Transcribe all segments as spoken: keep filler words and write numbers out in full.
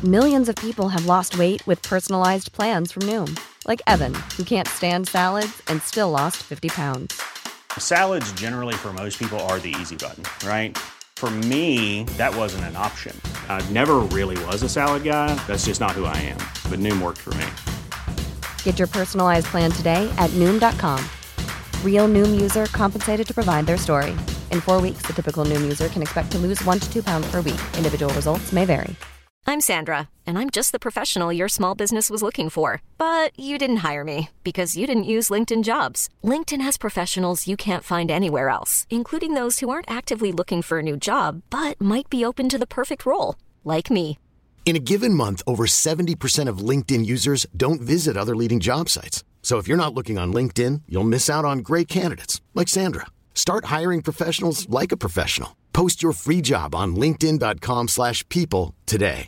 Millions of people have lost weight with personalized plans from Noom. Like Evan, who can't stand salads and still lost fifty pounds. Salads generally for most people are the easy button, right? For me, that wasn't an option. I never really was a salad guy. That's just not who I am. But Noom worked for me. Get your personalized plan today at Noom dot com. Real Noom user compensated to provide their story. In four weeks, the typical Noom user can expect to lose one to two pounds per week. Individual results may vary. I'm Sandra, and I'm just the professional your small business was looking for. But you didn't hire me because you didn't use LinkedIn Jobs. LinkedIn has professionals you can't find anywhere else, including those who aren't actively looking for a new job, but might be open to the perfect role, like me. In a given month, over seventy percent of LinkedIn users don't visit other leading job sites. So if you're not looking on LinkedIn, you'll miss out on great candidates like Sandra. Start hiring professionals like a professional. Post your free job on linkedin dot com slash people today.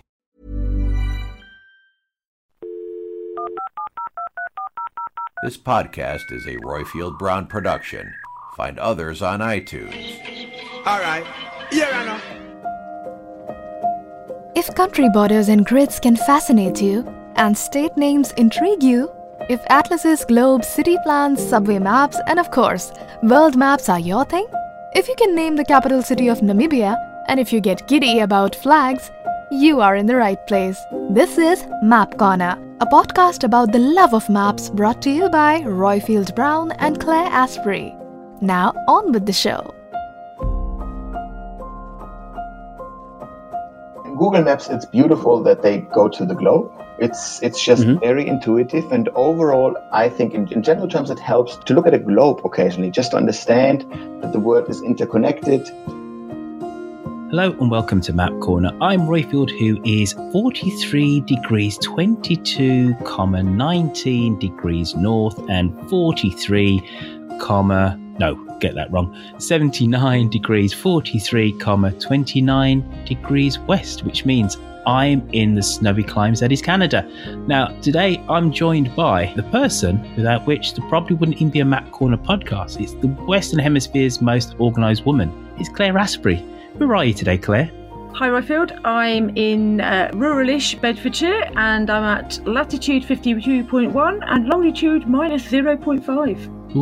This podcast is a Royfield Brown production. Find others on iTunes. All right. Yeah, I know. If country borders and grids can fascinate you, and state names intrigue you, if atlases, globes, city plans, subway maps, and of course, world maps are your thing, if you can name the capital city of Namibia, and if you get giddy about flags, you are in the right place. This is Map Corner, a podcast about the love of maps brought to you by Royfield Brown and Claire Asprey. Now, on with the show. In Google Maps, it's beautiful that they go to the globe. It's it's just mm-hmm. very intuitive, and overall, I think in, in general terms, it helps to look at a globe occasionally, just to understand that the world is interconnected. Hello and welcome to Map Corner. I'm Royfield, who is forty-three degrees twenty-two, nineteen degrees north and forty-three, no, get that wrong, seventy-nine degrees forty-three, twenty-nine degrees west, which means I'm in the snowy climes that is Canada. Now, today I'm joined by the person without which there probably wouldn't even be a Map Corner podcast. It's the Western Hemisphere's most organised woman. It's Claire Asprey. Where are you today, Claire? Hi, Royfield. I'm in uh, ruralish Bedfordshire, and I'm at latitude fifty-two point one and longitude minus zero point five.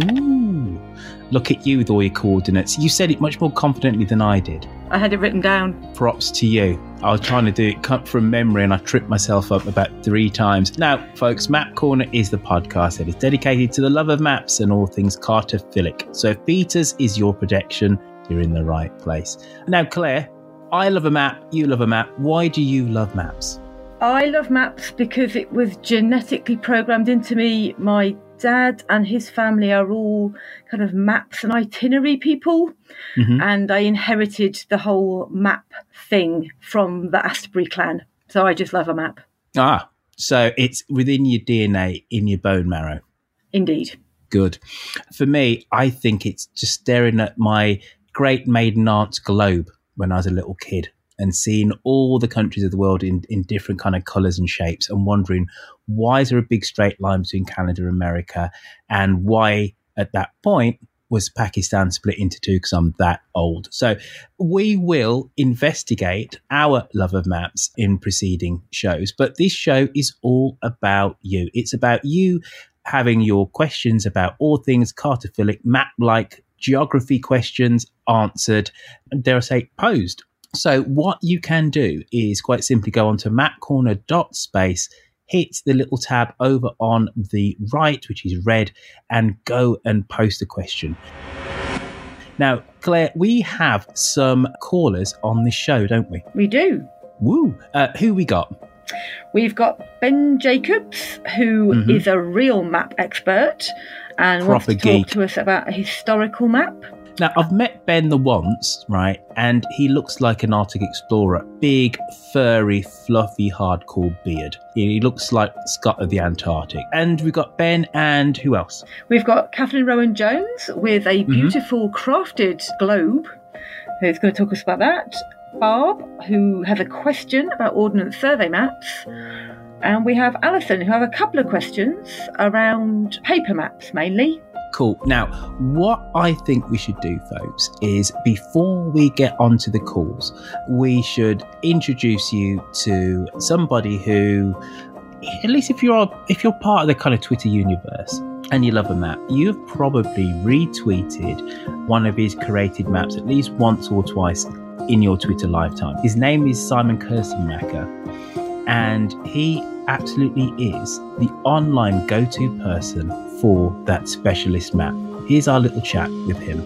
Ooh, look at you with all your coordinates. You said it much more confidently than I did. I had it written down. Props to you. I was trying to do it cut from memory and I tripped myself up about three times. Now, folks, Map Corner is the podcast that is dedicated to the love of maps and all things cartophilic. So if Peters is your protection, you're in the right place. Now, Claire, I love a map, you love a map. Why do you love maps? I love maps because it was genetically programmed into me. My dad and his family are all kind of maps and itinerary people. Mm-hmm. And I inherited the whole map thing from the Asprey clan. So I just love a map. Ah, so it's within your D N A, in your bone marrow. Indeed. Good. For me, I think it's just staring at my great maiden aunt's globe when I was a little kid and seeing all the countries of the world in, in different kind of colours and shapes and wondering, why is there a big straight line between Canada and America, and why at that point was Pakistan split into two, because I'm that old. So we will investigate our love of maps in preceding shows, but this show is all about you. It's about you having your questions about all things cartophilic, map-like geography questions answered, dare I say, posed. So what you can do is quite simply go on to mapcorner.space, hit the little tab over on the right, which is red, and go and post a question. Now, Claire, we have some callers on this show, don't we? We do. Woo! Uh, who we got? We've got Ben Jacobs, who mm-hmm. is a real map expert and Proper wants to geek. talk to us about a historical map. Now, I've met Ben the once, right, and he looks like an Arctic explorer. Big, furry, fluffy, hardcore beard. He looks like Scott of the Antarctic. And we've got Ben and who else? We've got Kathleen Rowan-Jones with a beautiful mm-hmm. crafted globe, who's going to talk us about that. Barb, who has a question about Ordnance Survey maps. And we have Alison, who have a couple of questions around paper maps, mainly. Cool. Now, what I think we should do, folks, is before we get onto the calls, we should introduce you to somebody who, at least if you're if you're part of the kind of Twitter universe and you love a map, you've probably retweeted one of his created maps at least once or twice in your Twitter lifetime. His name is Simon Kirstenmacher, and he absolutely is the online go-to person for that specialist map. Here's our little chat with him.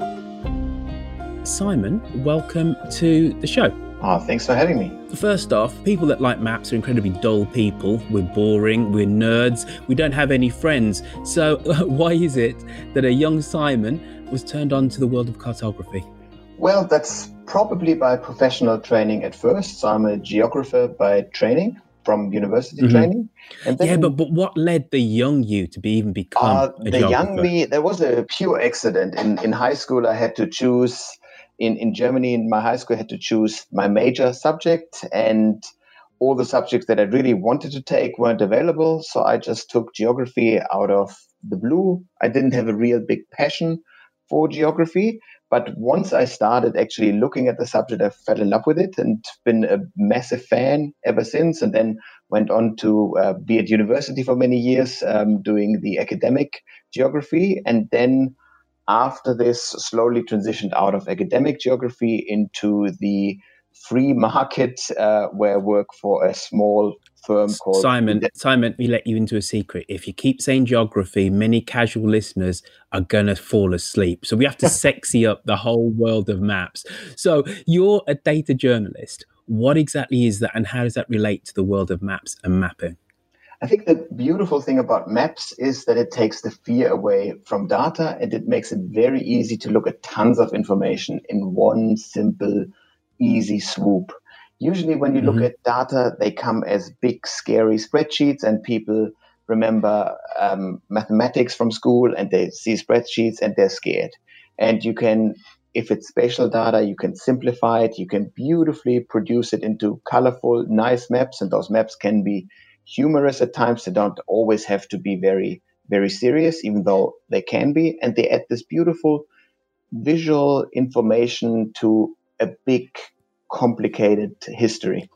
Simon, welcome to the show. Oh, thanks for having me. First off, people that like maps are incredibly dull people. We're boring, we're nerds, we don't have any friends. So why is it that a young Simon was turned on to the world of cartography? Well, that's probably by professional training at first. So I'm a geographer by training, from university mm-hmm. training. And then, yeah, but, but what led the young you to be even become uh, a the geographer? young me, there was a pure accident. In, in high school, I had to choose, in, in Germany, in my high school, I had to choose my major subject, and all the subjects that I really wanted to take weren't available. So I just took geography out of the blue. I didn't have a real big passion for geography. But once I started actually looking at the subject, I fell in love with it and been a massive fan ever since. And then went on to uh, be at university for many years, um, doing the academic geography. And then after this, slowly transitioned out of academic geography into the free market, uh, where I work for a small firm called Simon. Simon, we let you into a secret. If you keep saying geography, many casual listeners are going to fall asleep. So we have to sexy up the whole world of maps. So you're a data journalist. What exactly is that, and how does that relate to the world of maps and mapping? I think the beautiful thing about maps is that it takes the fear away from data, and it makes it very easy to look at tons of information in one simple, easy swoop. Usually when you look mm-hmm. at data, they come as big, scary spreadsheets, and people remember um, mathematics from school, and they see spreadsheets and they're scared. And you can, if it's spatial data, you can simplify it. You can beautifully produce it into colorful, nice maps. And those maps can be humorous at times. They don't always have to be very, very serious, even though they can be. And they add this beautiful visual information to a big, complicated history.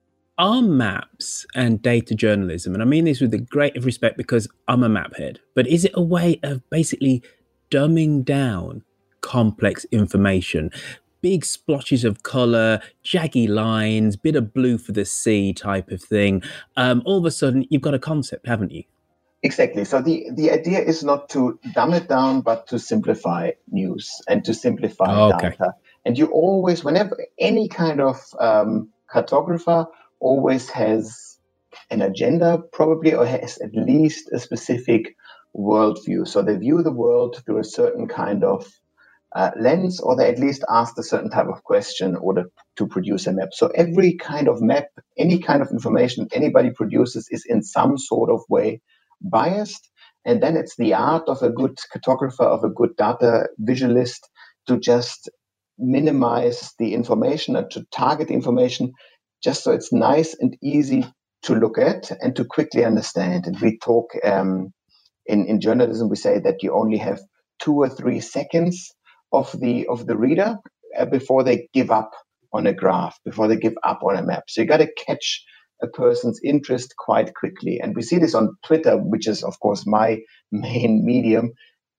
Are maps and data journalism, and I mean this with the greatest respect because I'm a map head, but is it a way of basically dumbing down complex information? Big splotches of colour, jaggy lines, bit of blue for the sea type of thing. Um, all of a sudden, you've got a concept, haven't you? Exactly. So the, the idea is not to dumb it down, but to simplify news and to simplify oh, okay. data. And you always, whenever any kind of um, cartographer always has an agenda, probably, or has at least a specific worldview. So they view the world through a certain kind of uh, lens, or they at least ask a certain type of question in order to produce a map. So every kind of map, any kind of information anybody produces is in some sort of way biased. And then it's the art of a good cartographer, of a good data visualist, to just minimize the information and to target the information just so it's nice and easy to look at and to quickly understand. And we talk um, in, in journalism, we say that you only have two or three seconds of the of the reader uh, before they give up on a graph, before they give up on a map. So you got to catch a person's interest quite quickly. And we see this on Twitter, which is, of course, my main medium.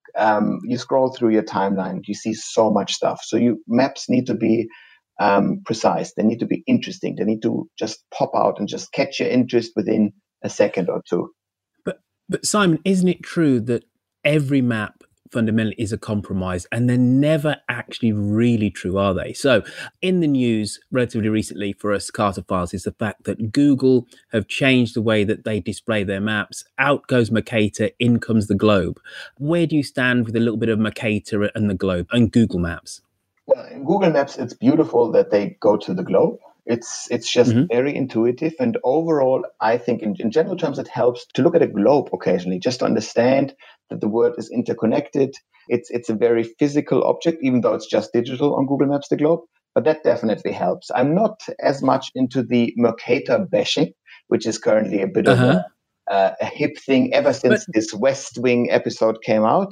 Um, you scroll through your timeline, you see so much stuff. So you maps need to be um, precise. They need to be interesting. They need to just pop out and just catch your interest within a second or two. But, but Simon, isn't it true that every map fundamentally is a compromise, and they're never actually really true, are they? So in the news relatively recently for us Cartophiles is the fact that Google have changed the way that they display their maps. Out goes Mercator, in comes the Globe. Where do you stand with a little bit of Mercator and the Globe and Google Maps? Well, in Google Maps, it's beautiful that they go to the globe. It's it's just mm-hmm. very intuitive. And overall, I think in, in general terms, it helps to look at a globe occasionally, just to understand that the world is interconnected. It's it's a very physical object, even though it's just digital on Google Maps, the globe. But that definitely helps. I'm not as much into the Mercator bashing, which is currently a bit uh-huh. of a, uh, a hip thing ever since but, this West Wing episode came out.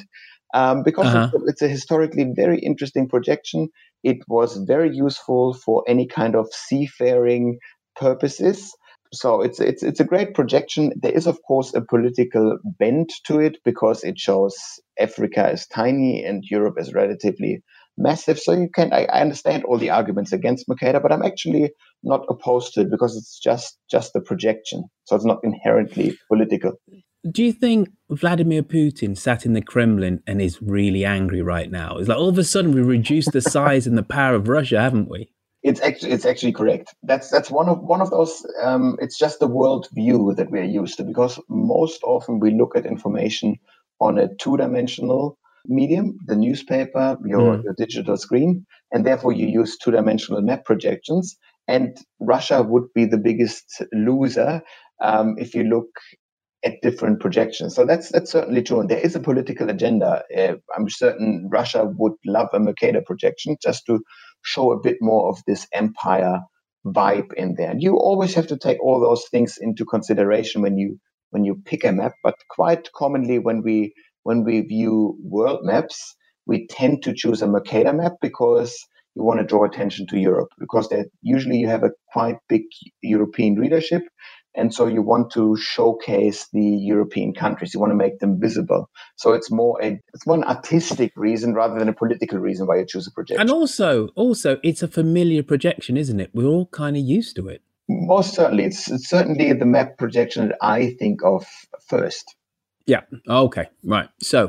um, because Uh-huh. it's, it's a historically very interesting projection. It was very useful for any kind of seafaring purposes. So it's it's it's a great projection. There is, of course, a political bent to it because it shows Africa is tiny and Europe is relatively massive. So you can I, I understand all the arguments against Mercator, but I'm actually not opposed to it because it's just just a projection. So it's not inherently political. Do you think Vladimir Putin sat in the Kremlin and is really angry right now? It's like all of a sudden we reduced the size and the power of Russia, haven't we? It's actually it's actually correct. That's that's one of one of those. Um, it's just the world view that we're used to, because most often we look at information on a two-dimensional medium, the newspaper, your, Mm. your digital screen, and therefore you use two-dimensional map projections. And Russia would be the biggest loser um, if you look at different projections. So that's that's certainly true. And there is a political agenda. Uh, I'm certain Russia would love a Mercator projection just to show a bit more of this empire vibe in there. And you always have to take all those things into consideration when you when you pick a map. But quite commonly when we when we view world maps, we tend to choose a Mercator map because you want to draw attention to Europe, because that usually you have a quite big European readership. And so you want to showcase the European countries. You want to make them visible. So it's more a it's more an artistic reason rather than a political reason why you choose a projection. And also, also, it's a familiar projection, isn't it? We're all kind of used to it. Most certainly, it's, it's certainly the map projection that I think of first. Yeah. Okay. Right. So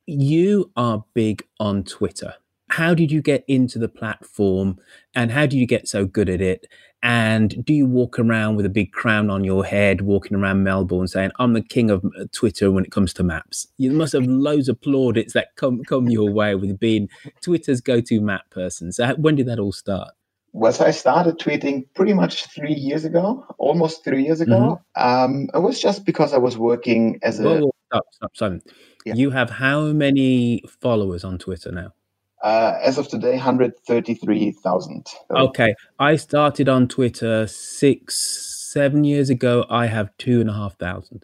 you are big on Twitter. How did you get into the platform, and how do you get so good at it? And do you walk around with a big crown on your head, walking around Melbourne saying, I'm the king of Twitter when it comes to maps? You must have loads of plaudits that come come your way with being Twitter's go-to map person. So how, when did that all start? Well, so I started tweeting pretty much three years ago, almost three years ago. Mm-hmm. Um, it was just because I was working as a... Whoa, whoa, stop, stop, Simon. Yeah. You have how many followers on Twitter now? Uh, as of today, one hundred thirty-three thousand. Okay. I started on Twitter six, seven years ago. I have two and a half thousand.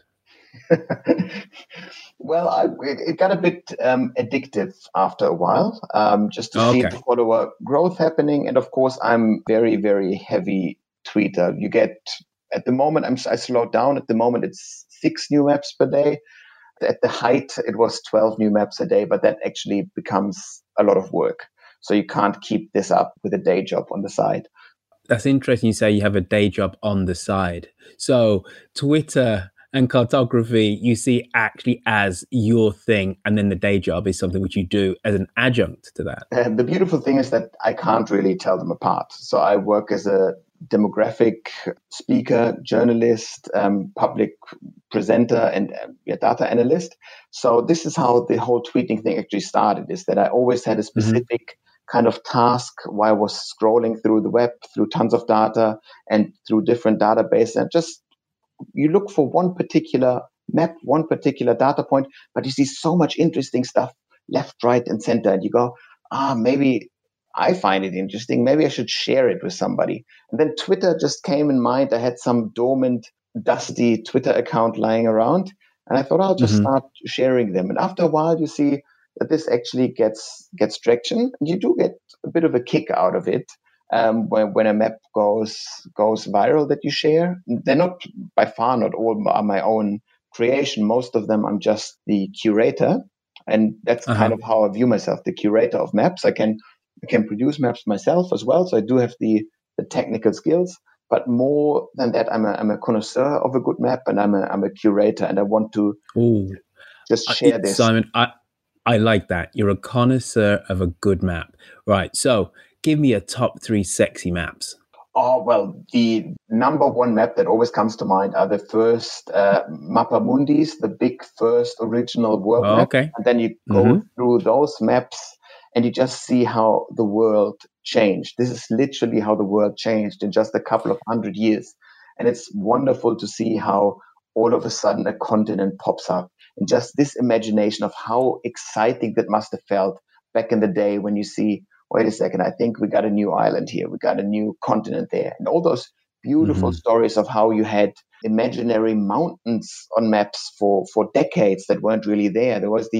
Well, I, it, it got a bit um, addictive after a while, um, just to okay. see the follower growth happening. And of course, I'm very, very heavy tweeter. You get, at the moment, I'm, I slowed down. At the moment, it's six new maps per day. At the height, it was twelve new maps a day, but that actually becomes a lot of work. So you can't keep this up with a day job on the side. That's interesting you say you have a day job on the side. So Twitter and cartography you see actually as your thing, and then the day job is something which you do as an adjunct to that. And the beautiful thing is that I can't really tell them apart. So I work as a demographic speaker, journalist, um, public presenter, and uh, yeah, data analyst. So this is how the whole tweeting thing actually started, is that I always had a specific mm-hmm. kind of task while I was scrolling through the web, through tons of data and through different databases. And just, you look for one particular map, one particular data point, but you see so much interesting stuff left, right, and center. And you go, ah, maybe I find it interesting. Maybe I should share it with somebody. And then Twitter just came in mind. I had some dormant, dusty Twitter account lying around. And I thought I'll just mm-hmm. start sharing them. And after a while, you see that this actually gets gets traction. And you do get a bit of a kick out of it um, when, when a map goes goes viral that you share. They're not, by far, not all are my own creation. Most of them I'm just the curator. And that's uh-huh. kind of how I view myself, the curator of maps. I can I can produce maps myself as well, so I do have the, the technical skills. But more than that, I'm a I'm a connoisseur of a good map, and I'm a I'm a curator, and I want to Ooh. just share this. Simon, I I like that. You're a connoisseur of a good map, right? So, give me a top three sexy maps. Oh well, the number one map that always comes to mind are the first uh, Mappa Mundis, the big first original world oh, map, okay. and then you go mm-hmm. through those maps. And you just see how the world changed. This is literally how the world changed in just a couple of hundred years. And it's wonderful to see how all of a sudden a continent pops up. And just this imagination of how exciting that must have felt back in the day when you see, wait a second, I think we got a new island here. We got a new continent there. And all those beautiful mm-hmm. stories of how you had imaginary mountains on maps for, for decades that weren't really there. There was the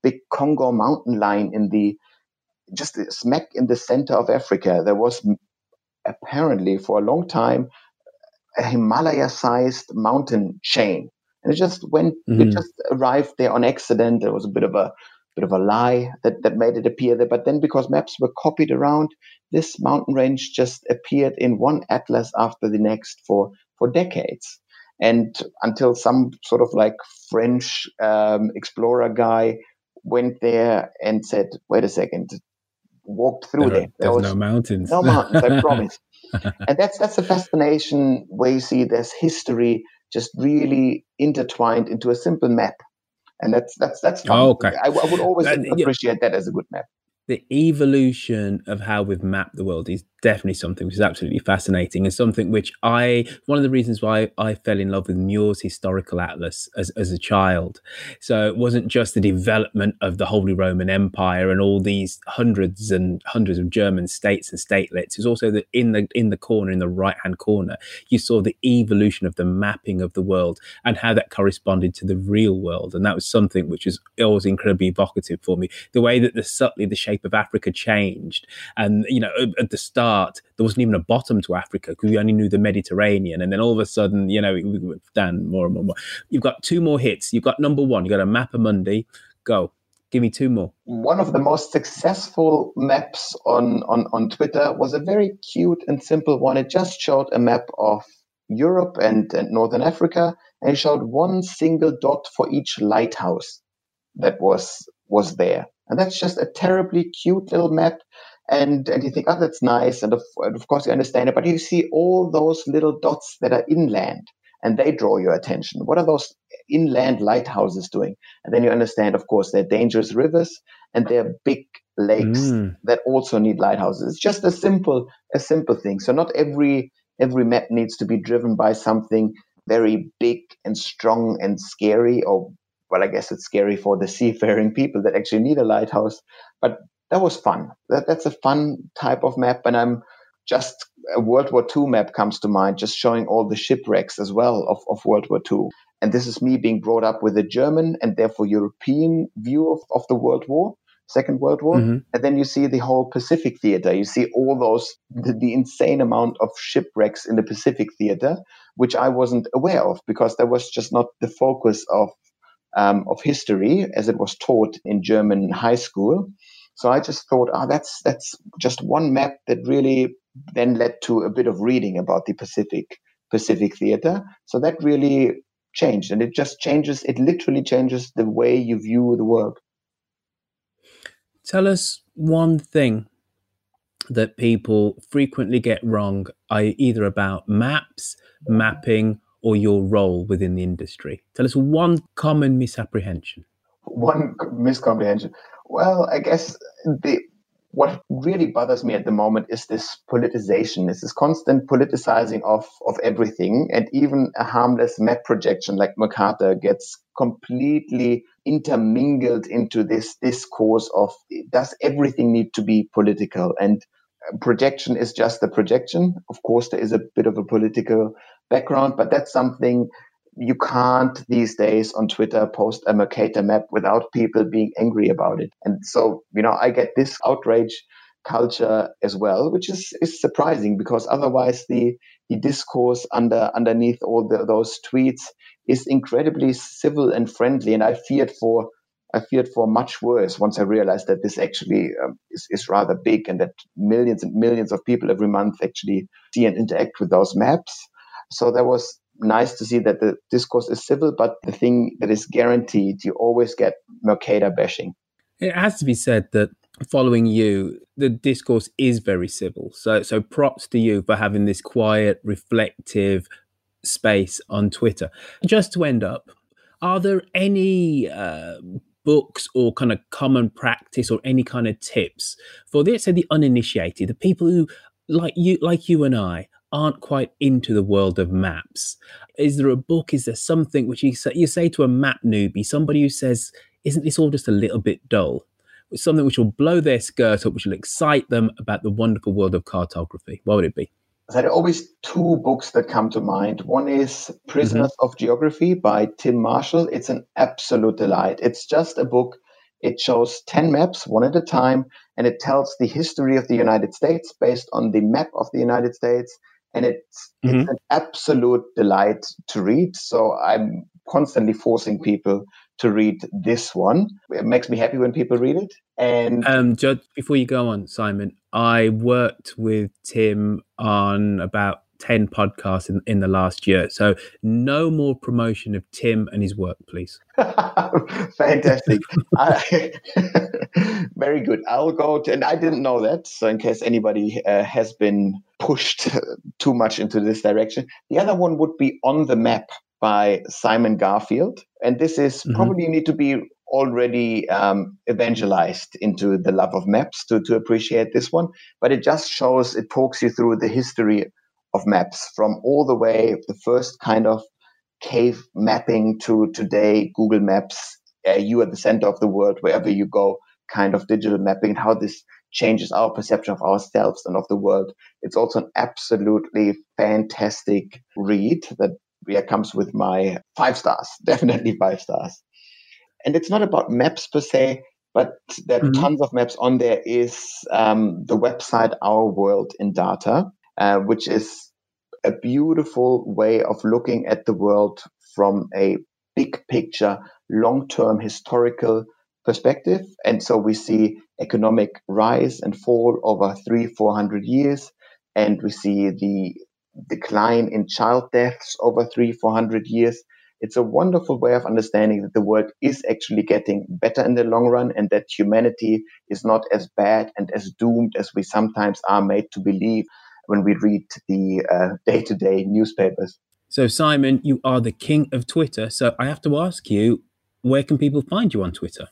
big Congo mountain line in the, just smack in the center of Africa. There was apparently for a long time a Himalaya-sized mountain chain. And it just went, mm-hmm. it just arrived there on accident. There was a bit of a bit of a lie that, that made it appear there. But then because maps were copied around, this mountain range just appeared in one atlas after the next for, for decades. And until some sort of like French um, explorer guy went there and said, wait a second, walked through there. there. There's there was no mountains. No mountains, I promise. And that's that's a fascination where you see there's history just really intertwined into a simple map. And that's that's that's fun. Oh, okay. I, I would always And, appreciate that as a good map. The evolution of how we've mapped the world is definitely something which is absolutely fascinating, and something which I, one of the reasons why I fell in love with Muir's historical atlas as, as a child. So it wasn't just the development of the Holy Roman Empire and all these hundreds and hundreds of German states and statelets. It was also that in the in the corner, in the right-hand corner, you saw the evolution of the mapping of the world and how that corresponded to the real world. And that was something which was always incredibly evocative for me. The way that the subtly the shape of Africa changed. And, you know, at the start, there wasn't even a bottom to Africa because we only knew the Mediterranean. And then all of a sudden, you know, we went down more and more and more. You've got two more hits. You've got number one. You've got a Mappamundi. Go. Give me two more. One of the most successful maps on, on, on Twitter was a very cute and simple one. It just showed a map of Europe and, and Northern Africa, and it showed one single dot for each lighthouse that was was there. And that's just a terribly cute little map. And and you think, oh, that's nice. And of, and of course, you understand it. But you see all those little dots that are inland, and they draw your attention. What are those inland lighthouses doing? And then you understand, of course, they're dangerous rivers and they're big lakes mm. that also need lighthouses. It's just a simple, a simple thing. So not every every map needs to be driven by something very big and strong and scary, or well, I guess it's scary for the seafaring people that actually need a lighthouse. But that was fun. That, that's a fun type of map. And I'm just, a World War Two map comes to mind, just showing all the shipwrecks as well of, of World War Two. And this is me being brought up with a German and therefore European view of, of the World War, Second World War. Mm-hmm. And then you see the whole Pacific theater. You see all those, the, the insane amount of shipwrecks in the Pacific theater, which I wasn't aware of because that was just not the focus of Um, of history as it was taught in German high school. So I just thought, ah, oh, that's that's just one map that really then led to a bit of reading about the Pacific Pacific theater. So that really changed, and it just changes. It literally changes the way you view the world. Tell us one thing that people frequently get wrong, either about maps, mapping, or your role within the industry. Tell us one common misapprehension. One miscomprehension. Well, I guess the what really bothers me at the moment is this politicization. It's this constant politicizing of, of everything. And even a harmless map projection like Mercator gets completely intermingled into this discourse of, does everything need to be political? And projection is just a projection. Of course, there is a bit of a political background, but that's something you can't these days on Twitter post a Mercator map without people being angry about it. And so, you know, I get this outrage culture as well, which is, is surprising because otherwise the, the discourse under underneath all the, those tweets is incredibly civil and friendly. And I feared for I feared for much worse once I realized that this actually um, is, is rather big and that millions and millions of people every month actually see and interact with those maps. So that was nice to see that the discourse is civil, but the thing that is guaranteed, you always get Mercator bashing. It has to be said that following you, the discourse is very civil. So, so props to you for having this quiet, reflective space on Twitter. Just to end up, are there any uh, books or kind of common practice or any kind of tips for, let's say, the uninitiated, the people who, like you, like you and I, aren't quite into the world of maps? Is there a book? Is there something which you say, you say to a map newbie, somebody who says, isn't this all just a little bit dull? Something which will blow their skirt up, which will excite them about the wonderful world of cartography. What would it be? There are always two books that come to mind. One is Prisoners mm-hmm. of Geography by Tim Marshall. It's an absolute delight. It's just a book It shows ten maps, one at a time, and it tells the history of the United States based on the map of the United States. And it's, mm-hmm. it's an absolute delight to read. So I'm constantly forcing people to read this one. It makes me happy when people read it. And um, just before you go on, Simon, I worked with Tim on about ten podcasts in, in the last year. So no more promotion of Tim and his work, please. Fantastic. I, very good. I'll go to, and I didn't know that. So in case anybody uh, has been pushed too much into this direction, the other one would be On the Map by Simon Garfield. And this is mm-hmm. probably you need to be already um, evangelized into the love of maps to, to appreciate this one. But it just shows, it talks you through the history of maps from all the way, the first kind of cave mapping to today, Google Maps, uh, you at the center of the world, wherever you go, kind of digital mapping, and how this changes our perception of ourselves and of the world. It's also an absolutely fantastic read that yeah, comes with my five stars, definitely five stars. And it's not about maps per se, but there are mm-hmm. tons of maps on there. Is um, the website Our World in Data, uh, which is a beautiful way of looking at the world from a big picture, long-term historical perspective. And so we see economic rise and fall over three, four hundred years, and we see the decline in child deaths over three, four hundred years. It's a wonderful way of understanding that the world is actually getting better in the long run, and that humanity is not as bad and as doomed as we sometimes are made to believe when we read the uh, day-to-day newspapers. So, Simon, you are the king of Twitter. So I have to ask you, where can people find you on Twitter?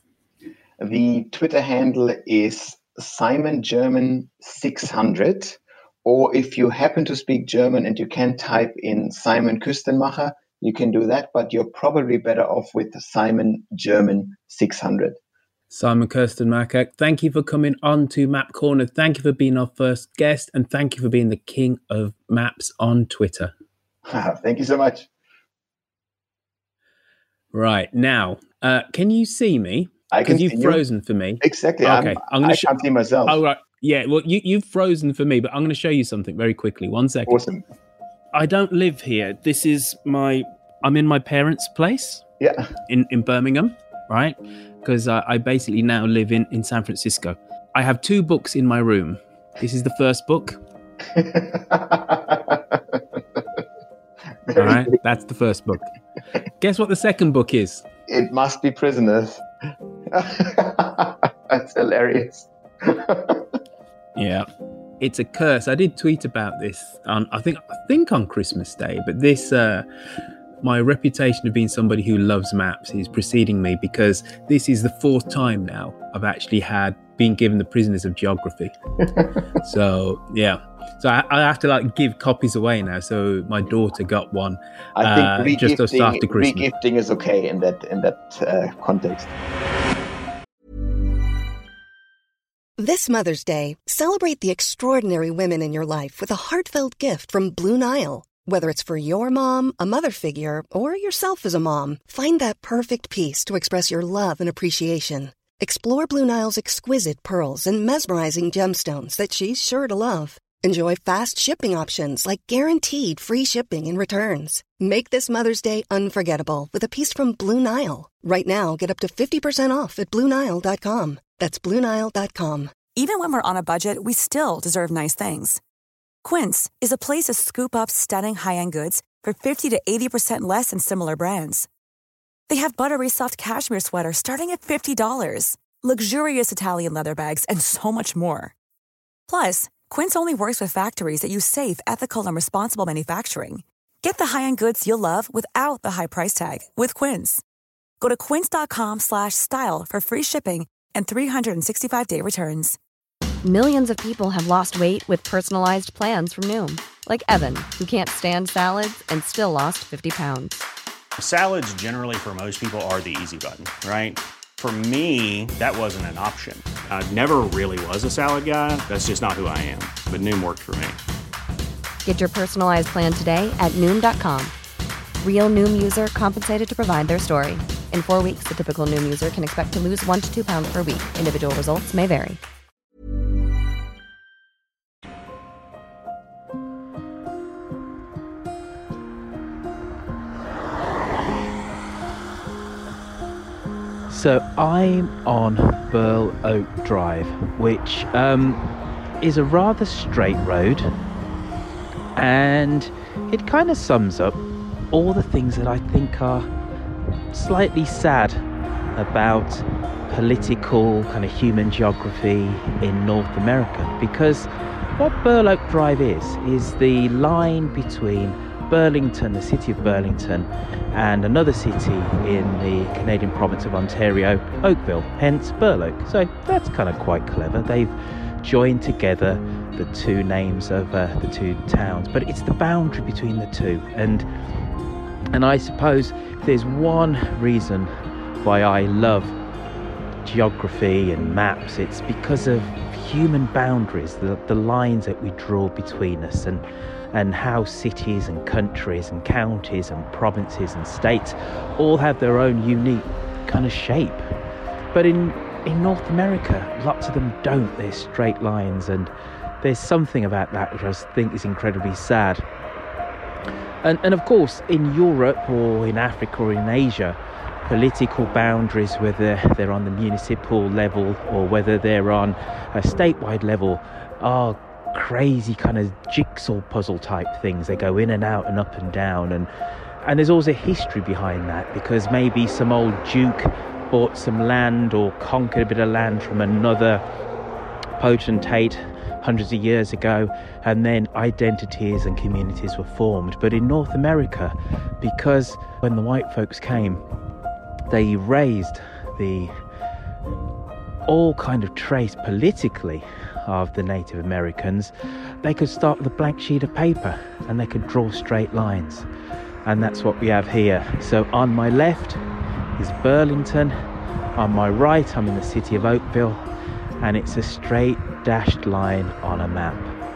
The Twitter handle is Simon German six hundred. Or if you happen to speak German and you can type in Simon Küstenmacher, you can do that, but you're probably better off with Simon German six hundred. Simon Küstenmacher, thank you for coming on to Map Corner. Thank you for being our first guest, and thank you for being the king of maps on Twitter. Thank you so much. Right, now, uh, can you see me? I can see you've you. frozen for me. Exactly. Okay, I'm, I'm gonna I sh- can't see myself. Oh, right. Yeah, well, you, you've frozen for me, but I'm going to show you something very quickly. One second. Awesome. I don't live here. This is my... I'm in my parents' place. Yeah. In, in Birmingham, right? Because uh, I basically now live in, in San Francisco. I have two books in my room. This is the first book. All right, that's the first book. Guess what the second book is? It must be Prisoners. That's hilarious. Yeah, it's a curse. I did tweet about this on, I think, I think on Christmas Day, but this, uh, my reputation of being somebody who loves maps is preceding me, because this is the fourth time now I've actually had been given the Prisoners of Geography. So yeah, so I, I have to like give copies away now. So my daughter got one. I think uh, just after Christmas. Regifting is okay in that in that uh, context. This Mother's Day, celebrate the extraordinary women in your life with a heartfelt gift from Blue Nile. Whether it's for your mom, a mother figure, or yourself as a mom, find that perfect piece to express your love and appreciation. Explore Blue Nile's exquisite pearls and mesmerizing gemstones that she's sure to love. Enjoy fast shipping options like guaranteed free shipping and returns. Make this Mother's Day unforgettable with a piece from Blue Nile. Right now, get up to fifty percent off at Blue Nile dot com. That's Blue Nile dot com. Even when we're on a budget, we still deserve nice things. Quince is a place to scoop up stunning high-end goods for fifty to eighty percent less than similar brands. They have buttery soft cashmere sweaters starting at fifty dollars, luxurious Italian leather bags, and so much more. Plus, Quince only works with factories that use safe, ethical, and responsible manufacturing. Get the high-end goods you'll love without the high price tag with Quince. Go to quince dot com slash style for free shipping and three sixty-five day returns. Millions of people have lost weight with personalized plans from Noom. Like Evan, who can't stand salads and still lost fifty pounds. Salads generally for most people are the easy button, right? For me, that wasn't an option. I never really was a salad guy. That's just not who I am. But Noom worked for me. Get your personalized plan today at Noom dot com. Real Noom user compensated to provide their story. In four weeks, the typical Noom user can expect to lose one to two pounds per week. Individual results may vary. So I'm on Burl Oak Drive, which um, is a rather straight road, and it kind of sums up all the things that I think are slightly sad about political kind of human geography in North America. Because what Burl Oak Drive is, is the line between Burlington, the city of Burlington, and another city in the Canadian province of Ontario, Oakville, hence Burloak. So that's kind of quite clever. They've joined together the two names of uh, the two towns, but it's the boundary between the two. And and I suppose if there's one reason why I love geography and maps, it's because of human boundaries, the, the lines that we draw between us, and and how cities and countries and counties and provinces and states all have their own unique kind of shape. But in in North America, lots of them don't. They're straight lines, and there's something about that which I think is incredibly sad. And and of course, in Europe or in Africa or in Asia, political boundaries, whether they're on the municipal level or whether they're on a statewide level, are crazy kind of jigsaw puzzle type things. They go in and out and up and down, and and there's always a history behind that, because maybe some old duke bought some land or conquered a bit of land from another potentate hundreds of years ago, and then identities and communities were formed. But in North America, because when the white folks came, they erased the all kind of trace politically of the Native Americans, they could start with a blank sheet of paper and they could draw straight lines. And that's what we have here. So on my left is Burlington, on my right I'm in the city of Oakville, and it's a straight dashed line on a map.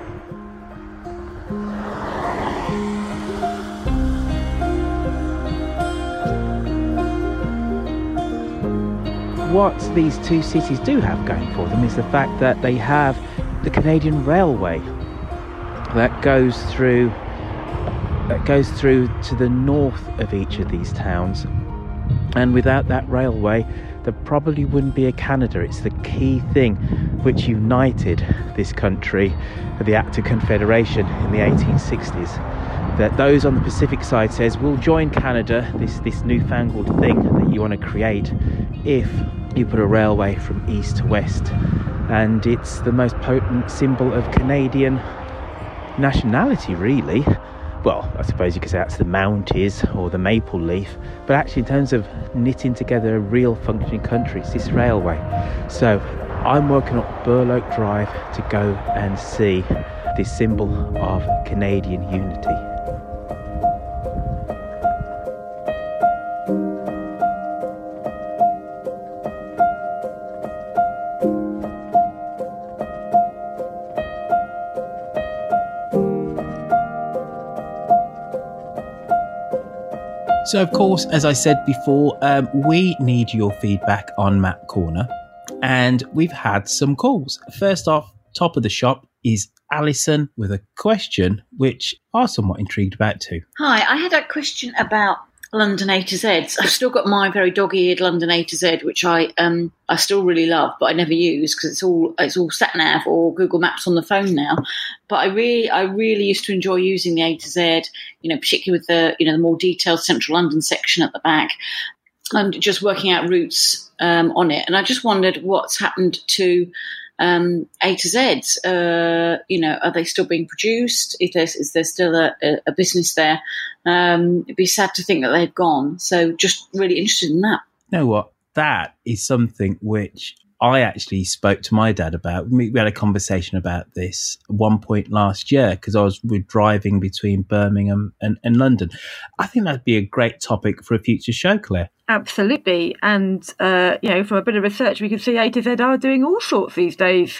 What these two cities do have going for them is the fact that they have the Canadian Railway that goes through that goes through to the north of each of these towns. And without that railway, there probably wouldn't be a Canada. It's the key thing which united this country at the Act of Confederation in the eighteen sixties. That those on the Pacific side says, we'll join Canada, this this newfangled thing that you want to create, if you put a railway from east to west. And it's the most potent symbol of Canadian nationality, really. Well, I suppose you could say that's the Mounties or the maple leaf, but actually in terms of knitting together a real functioning country, it's this railway. So I'm working up Burl Oak Drive to go and see this symbol of Canadian unity. So, of course, as I said before, um, we need your feedback on Map Corner, and we've had some calls. First off, top of the shop is Alison with a question, which I'm somewhat intrigued about too. Hi, I had a question about London A to Z. I've still got my very dog-eared London A to Z, which I um I still really love, but I never use because it's all it's all sat nav or Google Maps on the phone now. But I really I really used to enjoy using the A to Z, you know, particularly with the you know the more detailed Central London section at the back, and just working out routes um, on it. And I just wondered what's happened to um, A to Zs. Uh, you know, are they still being produced? If there's is there still a, a business there? Um, it'd be sad to think that they've gone. So just really interested in that. You know what? That is something which I actually spoke to my dad about. We had a conversation about this at one point last year because I was we're driving between Birmingham and, and London. I think that'd be a great topic for a future show, Claire. Absolutely. And, uh, you know, from a bit of research, we can see A to Z are doing all sorts these days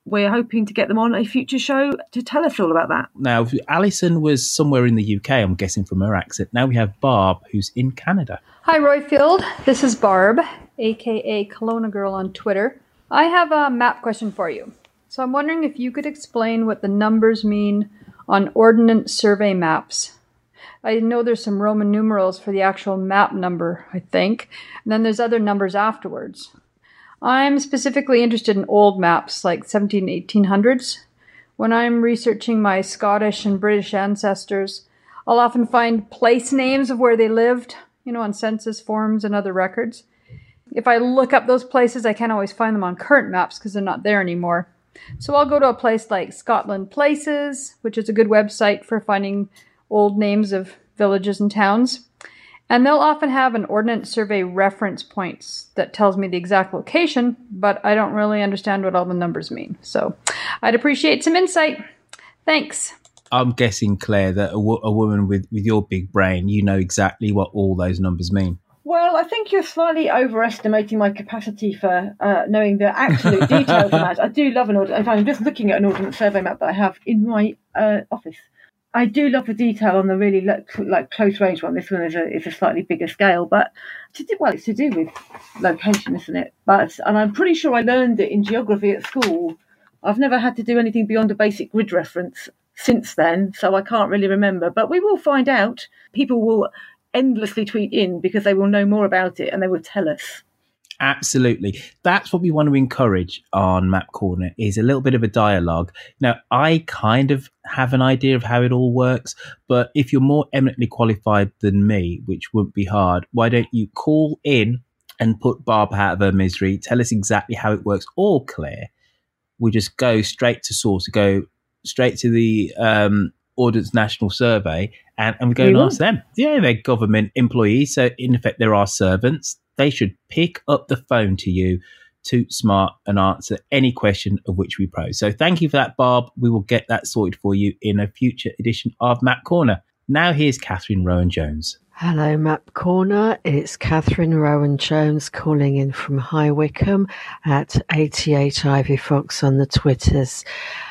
we're hoping to get them on a future show to tell us all about that. Now, Alison was somewhere in the U K, I'm guessing from her accent. Now we have Barb, who's in Canada. Hi, Royfield. This is Barb, a k a. Kelowna Girl on Twitter. I have a map question for you. So I'm wondering if you could explain what the numbers mean on Ordnance Survey maps. I know there's some Roman numerals for the actual map number, I think, and then there's other numbers afterwards. I'm specifically interested in old maps like seventeen, eighteen hundreds. When I'm researching my Scottish and British ancestors, I'll often find place names of where they lived, you know, on census forms and other records. If I look up those places, I can't always find them on current maps because they're not there anymore. So I'll go to a place like Scotland Places, which is a good website for finding old names of villages and towns. And they'll often have an Ordnance Survey reference points that tells me the exact location, but I don't really understand what all the numbers mean. So I'd appreciate some insight. Thanks. I'm guessing, Claire, that a, wo- a woman with, with your big brain, you know exactly what all those numbers mean. Well, I think you're slightly overestimating my capacity for uh, knowing the absolute details of that. I do love an ordnance. In fact, I'm just looking at an Ordnance Survey map that I have in my uh, office. I do love the detail on the really like, like close range one. This one is a is a slightly bigger scale, but to do, well, it's to do with location, isn't it? But and I'm pretty sure I learned it in geography at school. I've never had to do anything beyond a basic grid reference since then, so I can't really remember. But we will find out. People will endlessly tweet in because they will know more about it and they will tell us. Absolutely. That's what we want to encourage on Map Corner, is a little bit of a dialogue. Now, I kind of have an idea of how it all works, but if you're more eminently qualified than me, which wouldn't be hard, why don't you call in and put Barb out of her misery, tell us exactly how it works, or Claire, we just go straight to source, go straight to the um, Ordnance National Survey, and, and we go we and will. ask them. Yeah, they're government employees, so in effect they're our servants. They should pick up the phone to you, to smart, and answer any question of which we pose. So thank you for that, Barb. We will get that sorted for you in a future edition of Map Corner. Now here's Catherine Rowan-Jones. Hello, Map Corner. It's Catherine Rowan-Jones calling in from High Wycombe at eighty-eight Ivy Fox on the Twitters.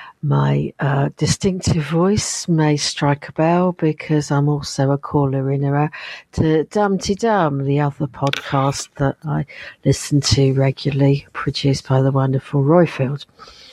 My uh, distinctive voice may strike a bell because I'm also a caller in uh, to Dumpty Dum, the other podcast that I listen to regularly, produced by the wonderful Royfield.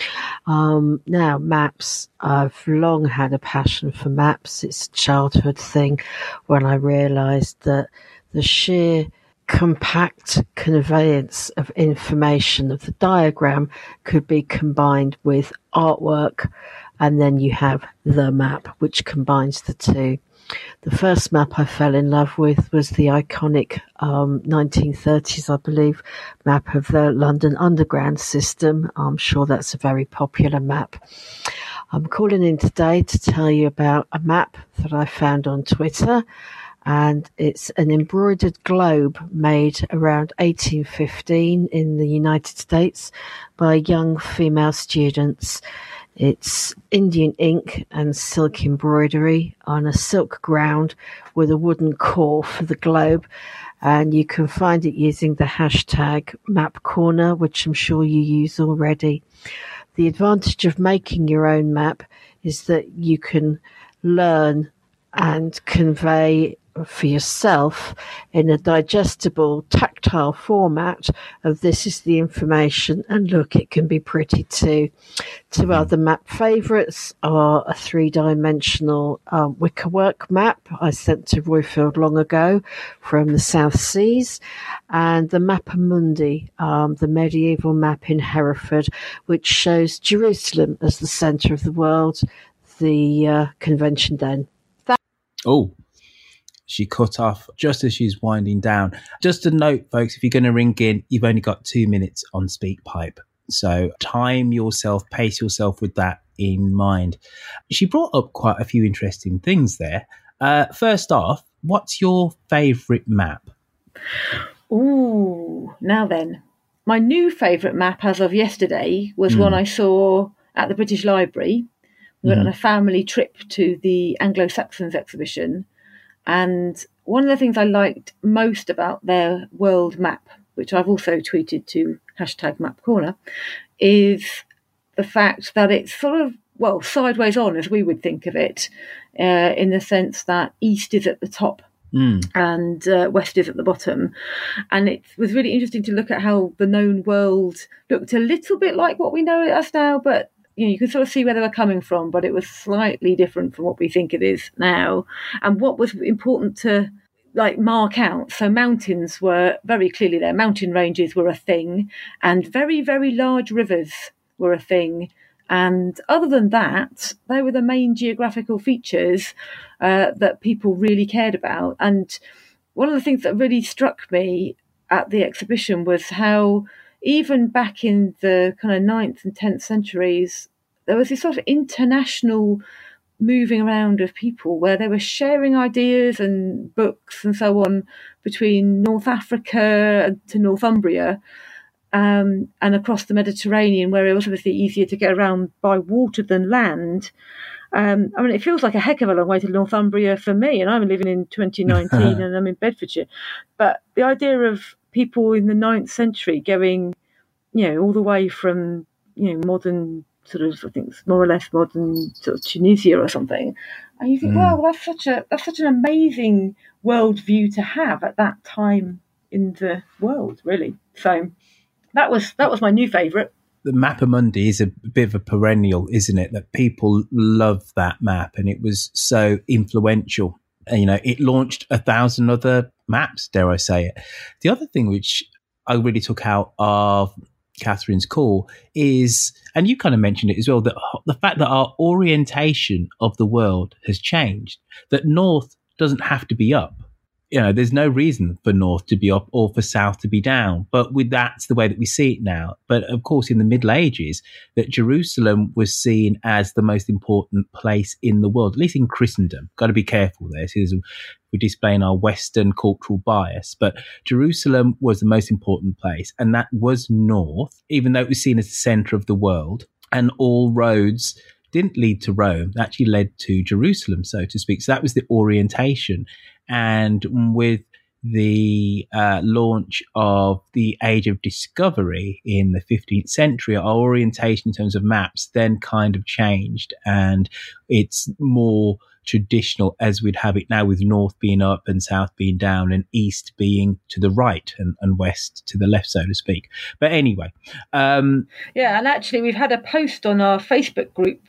Um, now, maps. I've long had a passion for maps. It's a childhood thing when I realised that the sheer compact conveyance of information of the diagram could be combined with artwork, and then you have the map, which combines the two. The first map I fell in love with was the iconic um, nineteen thirties, I believe, map of the London Underground system. I'm sure that's a very popular map. I'm calling in today to tell you about a map that I found on Twitter, and it's an embroidered globe made around eighteen fifteen in the United States by young female students. It's Indian ink and silk embroidery on a silk ground with a wooden core for the globe, and you can find it using the hashtag MapCorner, which I'm sure you use already. The advantage of making your own map is that you can learn and convey for yourself in a digestible, tactile format of this is the information, and look, it can be pretty too. Two other map favourites are a three-dimensional uh, wickerwork map I sent to Royfield long ago from the South Seas, and the Mappa Mundi, um, the medieval map in Hereford, which shows Jerusalem as the centre of the world, the uh, convention den. That- oh. She cut off just as she's winding down. Just a note, folks, if you're going to ring in, you've only got two minutes on SpeakPipe. So time yourself, pace yourself with that in mind. She brought up quite a few interesting things there. Uh, first off, what's your favourite map? Ooh, now then. My new favourite map as of yesterday was mm. one I saw at the British Library. We went mm. on a family trip to the Anglo-Saxons exhibition. And one of the things I liked most about their world map, which I've also tweeted to hashtag MapCorner, is the fact that it's sort of, well, sideways on, as we would think of it, uh, in the sense that east is at the top mm. and uh, west is at the bottom. And it was really interesting to look at how the known world looked a little bit like what we know it as now, but you know, you could sort of see where they were coming from, but it was slightly different from what we think it is now. And what was important to like mark out, so mountains were very clearly there. Mountain ranges were a thing, and very, very large rivers were a thing. And other than that, they were the main geographical features uh, that people really cared about. And one of the things that really struck me at the exhibition was how even back in the kind of ninth and tenth centuries, there was this sort of international moving around of people where they were sharing ideas and books and so on between North Africa to Northumbria um, and across the Mediterranean, where it was obviously easier to get around by water than land. Um, I mean, it feels like a heck of a long way to Northumbria for me, and I'm living in twenty nineteen and I'm in Bedfordshire. But the idea of people in the ninth century going, you know, all the way from, you know, modern sort of, I think it's more or less modern sort of Tunisia or something. And you think, mm. well, that's such a that's such an amazing worldview to have at that time in the world, really. So that was that was my new favourite. The Mappamundi is a bit of a perennial, isn't it? That people love that map, and it was so influential. And, you know, it launched a thousand other maps, dare I say it. The other thing which I really took out of Catherine's call is, and you kind of mentioned it as well, that the fact that our orientation of the world has changed, that north doesn't have to be up. You know, there's no reason for north to be up or for south to be down, but with that's the way that we see it now. But of course, in the Middle Ages, that Jerusalem was seen as the most important place in the world, at least in Christendom. Got to be careful there. So we're displaying our Western cultural bias, but Jerusalem was the most important place, and that was north, even though it was seen as the center of the world, and all roads didn't lead to Rome, they actually led to Jerusalem, so to speak. So that was the orientation. And with the uh, launch of the Age of Discovery in the fifteenth century, our orientation in terms of maps then kind of changed, and it's more traditional as we'd have it now, with north being up and south being down and east being to the right and, and west to the left, so to speak. But anyway. Um, yeah, and actually we've had a post on our Facebook group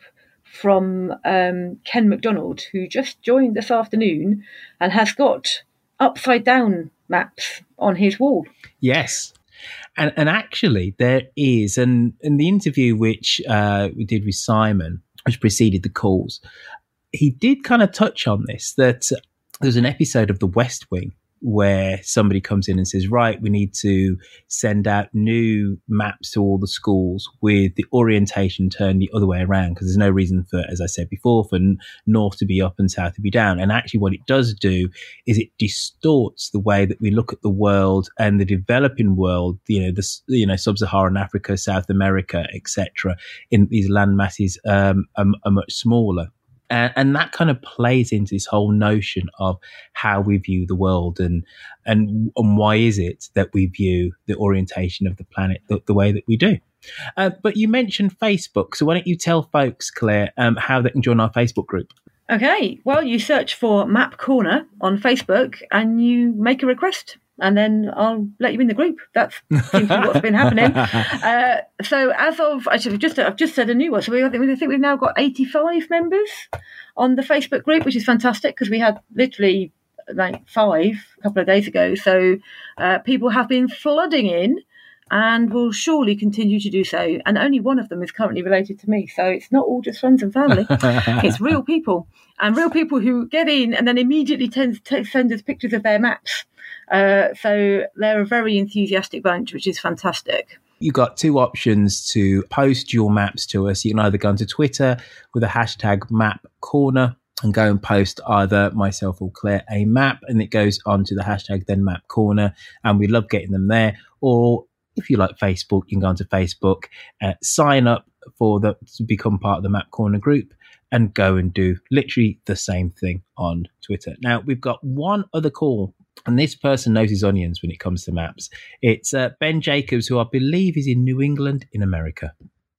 from um, Ken MacDonald, who just joined this afternoon and has got upside down maps on his wall. Yes. And and actually there is, and in the interview which uh, we did with Simon, which preceded the calls, he did kind of touch on this, that there's an episode of The West Wing where somebody comes in and says, right, we need to send out new maps to all the schools with the orientation turned the other way around, because there's no reason for, as I said before, for north to be up and south to be down. And actually what it does do is it distorts the way that we look at the world and the developing world, you know, the, you know, sub-Saharan Africa, South America, et cetera, in these land masses um, are, are much smaller. And, and that kind of plays into this whole notion of how we view the world, and and and why is it that we view the orientation of the planet the, the way that we do. Uh, but you mentioned Facebook, so why don't you tell folks, Claire, um, how they can join our Facebook group? Okay, well, you search for Map Corner on Facebook and you make a request, and then I'll let you in the group. That's seems to be what's been happening. Uh, so as of, actually, I've just, I've just said a new one. So we, I think we've now got eighty-five members on the Facebook group, which is fantastic, because we had literally like five a couple of days ago. So uh, people have been flooding in and will surely continue to do so. And only one of them is currently related to me. So it's not all just friends and family. It's real people, and real people who get in and then immediately tend to send us pictures of their maps. Uh, so they're a very enthusiastic bunch, which is fantastic. You've got two options to post your maps to us. You can either go onto Twitter with the hashtag Map Corner and go and post either myself or Claire a map, and it goes onto the hashtag then Map Corner, and we love getting them there. Or if you like Facebook, you can go onto Facebook, uh, sign up for the to become part of the Map Corner group, and go and do literally the same thing on Twitter. Now, we've got one other call, and this person knows his onions when it comes to maps. It's uh, Ben Jacobs, who I believe is in New England in America.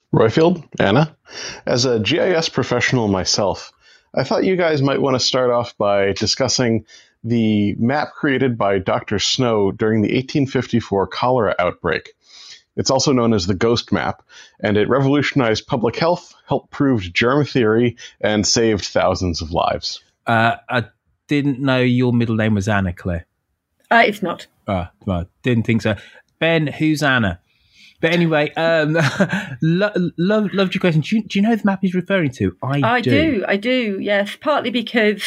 Roifield, Anna, as a G I S professional myself, I thought you guys might want to start off by discussing the map created by Doctor Snow during the eighteen fifty-four cholera outbreak. It's also known as the Ghost Map, and it revolutionized public health, helped prove germ theory, and saved thousands of lives. Uh, I didn't know your middle name was Anna, Claire. Uh, it's not. Oh, well, didn't think so. Ben, who's Anna? But anyway, um, lo- love, loved your question. Do you, do you know the map he's referring to? I, I do. do. I do, yes. Partly because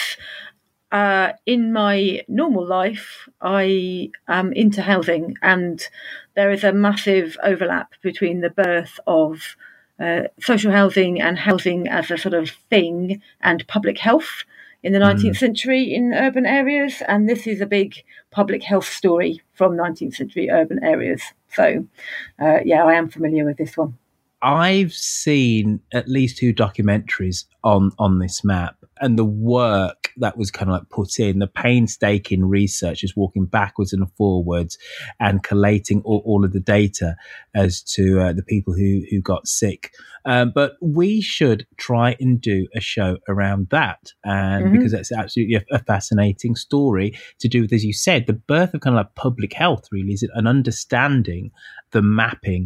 uh, in my normal life, I am into housing, and there is a massive overlap between the birth of uh, social housing and housing as a sort of thing and public health in the nineteenth mm. century in urban areas. And this is a big public health story from nineteenth century urban areas. So, uh, yeah, I am familiar with this one. I've seen at least two documentaries on, on this map, and the work that was kind of like put in, the painstaking research, just walking backwards and forwards and collating all, all of the data as to uh, the people who, who got sick. Um, but we should try and do a show around that. And mm-hmm. because that's absolutely a, a fascinating story to do with, as you said, the birth of kind of like public health, really, is an understanding the mapping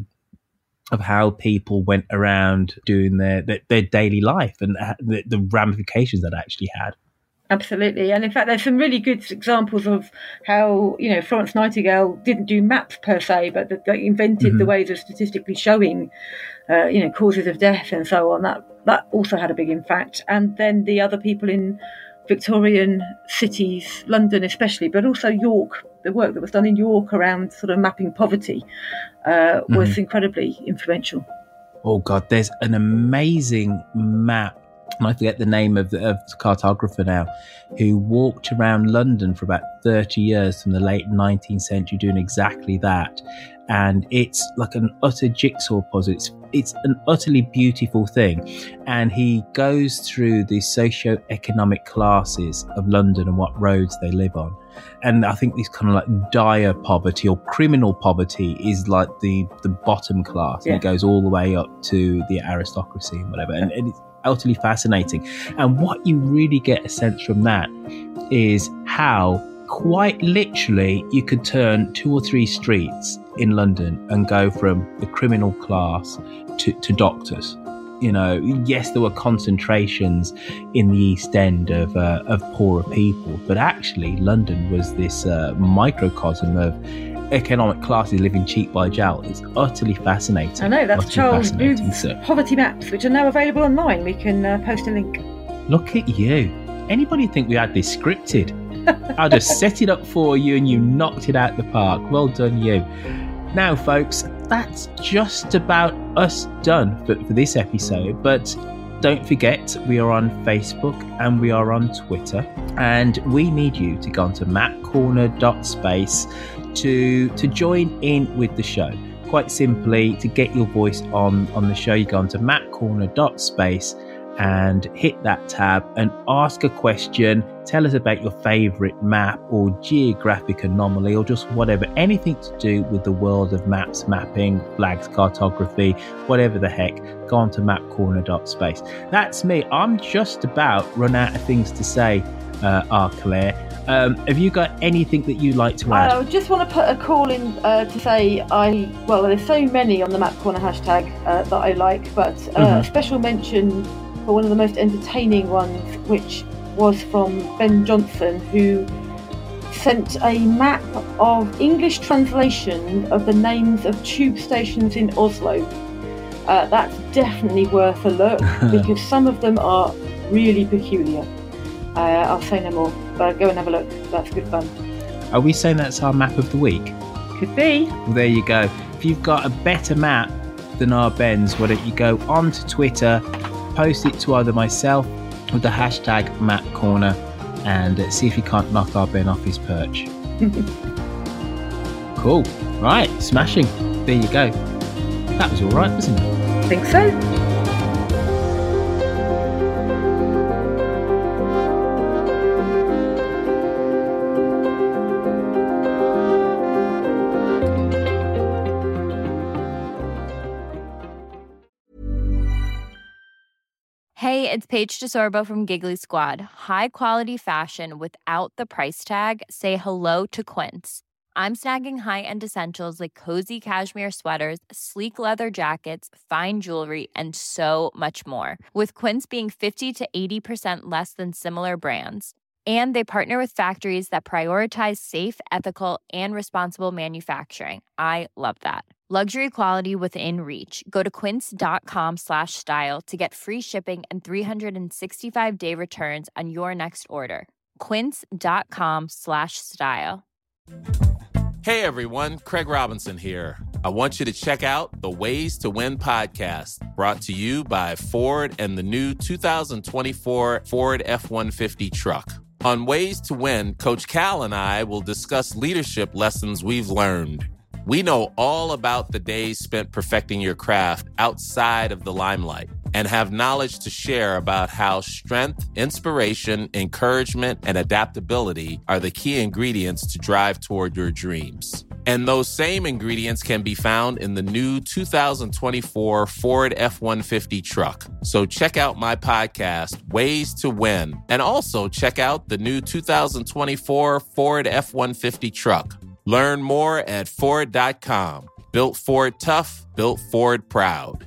of how people went around doing their, their, their daily life and the, the ramifications that actually had. Absolutely. And in fact, there's some really good examples of how, you know, Florence Nightingale didn't do maps per se, but they invented mm-hmm. the ways of statistically showing, uh, you know, causes of death and so on. That, that also had a big impact. And then the other people in Victorian cities, London especially, but also York, the work that was done in York around sort of mapping poverty uh, was mm-hmm. incredibly influential. Oh, God, there's an amazing map, and I forget the name of the, of the cartographer now, who walked around London for about thirty years from the late nineteenth century doing exactly that. And it's like an utter jigsaw puzzle. It's, it's an utterly beautiful thing. And he goes through the socio-economic classes of London and what roads they live on. And I think this kind of like dire poverty or criminal poverty is like the, the bottom class. Yeah. And it goes all the way up to the aristocracy and whatever. And, and it's utterly fascinating. And what you really get a sense from that is how quite literally you could turn two or three streets in London and go from the criminal class to, to doctors. You know, yes, there were concentrations in the East End of uh, of poorer people, but actually London was this uh, microcosm of economic classes living cheap by jowl. It's utterly fascinating. I know, that's Charles Booth's poverty maps, which are now available online. We can uh, post a link. Look at you. Anybody think we had this scripted? I just set it up for you and you knocked it out the park. Well done, you. Now, folks, that's just about us done for, for this episode. But don't forget, we are on Facebook and we are on Twitter. And we need you to go onto map corner dot space to, to join in with the show. Quite simply, to get your voice on, on the show, you go onto map corner dot space and hit that tab and ask a question. Tell us about your favourite map or geographic anomaly or just whatever, anything to do with the world of maps, mapping, flags, cartography, whatever the heck. Go on to map corner dot space. That's me. I'm just about run out of things to say, uh, R. Claire. Um, have you got anything that you'd like to add? I just want to put a call in uh, to say I, well, there's so many on the Map Corner hashtag uh, that I like, but uh, mm-hmm. a special mention for one of the most entertaining ones, which was from Ben Johnson, who sent a map of English translation of the names of tube stations in Oslo. Uh, that's definitely worth a look because some of them are really peculiar. Uh, I'll say no more, but go and have a look. That's good fun. Are we saying that's our map of the week? Could be. Well, there you go. If you've got a better map than our Ben's, why don't you go onto Twitter, post it to either myself with the hashtag MapCorner and uh, see if you can't knock our Ben off his perch. Cool. Right, smashing. There you go. That was all right, wasn't it? I think so. Hey, it's Paige DeSorbo from Giggly Squad. High quality fashion without the price tag. Say hello to Quince. I'm snagging high-end essentials like cozy cashmere sweaters, sleek leather jackets, fine jewelry, and so much more. With Quince being fifty to eighty percent less than similar brands. And they partner with factories that prioritize safe, ethical, and responsible manufacturing. I love that. Luxury quality within reach. Go to quince.com slash style to get free shipping and three sixty-five day returns on your next order. Quince.com slash style. Hey everyone, Craig Robinson here. I want you to check out the Ways to Win podcast, brought to you by Ford and the new two thousand twenty-four Ford F one fifty truck. On Ways to Win, Coach Cal and I will discuss leadership lessons we've learned. We know all about the days spent perfecting your craft outside of the limelight and have knowledge to share about how strength, inspiration, encouragement, and adaptability are the key ingredients to drive toward your dreams. And those same ingredients can be found in the new two thousand twenty-four Ford F one fifty truck. So check out my podcast, Ways to Win, and also check out the new two thousand twenty-four Ford F one fifty truck. Learn more at Ford dot com. Built Ford tough, built Ford proud.